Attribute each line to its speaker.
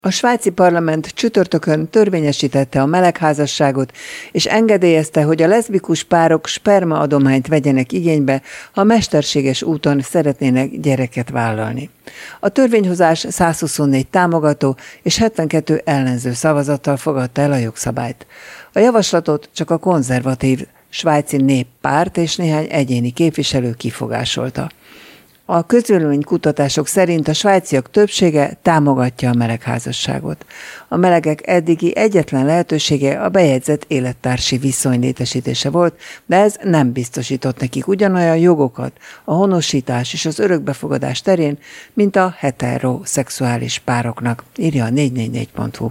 Speaker 1: A svájci parlament csütörtökön törvényesítette a melegházasságot, és engedélyezte, hogy a leszbikus párok spermaadományt vegyenek igénybe, ha mesterséges úton szeretnének gyereket vállalni. A törvényhozás 124 támogató és 72 ellenző szavazattal fogadta el a jogszabályt. A javaslatot csak a konzervatív svájci néppárt és néhány egyéni képviselő kifogásolta. A közvéleménykutatások szerint a svájciak többsége támogatja a melegházasságot. A melegek eddigi egyetlen lehetősége a bejegyzett élettársi viszony létesítése volt, de ez nem biztosított nekik ugyanolyan jogokat a honosítás és az örökbefogadás terén, mint a heteroszexuális pároknak, írja a 444.hu.